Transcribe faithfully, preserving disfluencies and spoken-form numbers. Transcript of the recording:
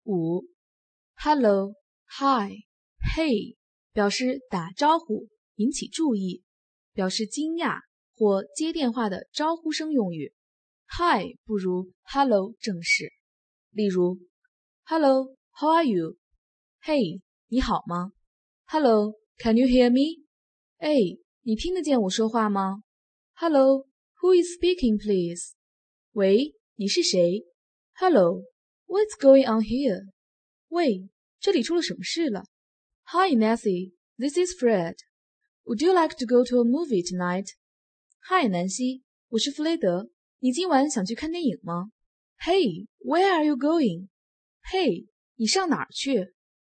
五 Hello, Hi, Hey 表示打招呼，引起注意，表示惊讶或接电话的招呼声用语。Hi 不如 Hello 正式。例如 Hello, how are you? Hey, 你好吗？ Hello, can you hear me? 哎，你听得见我说话吗？ Hello, who is speaking, please? 喂，你是谁？ Hello, what's going on here? 喂，这里出了什么事了？ Hi, Nancy, this is Fred. Would you like to go to a movie tonight? Hi, 南希，我是弗雷德。你今晚想去看电影吗？ Hey, where are you going? Hey, 你上哪儿去？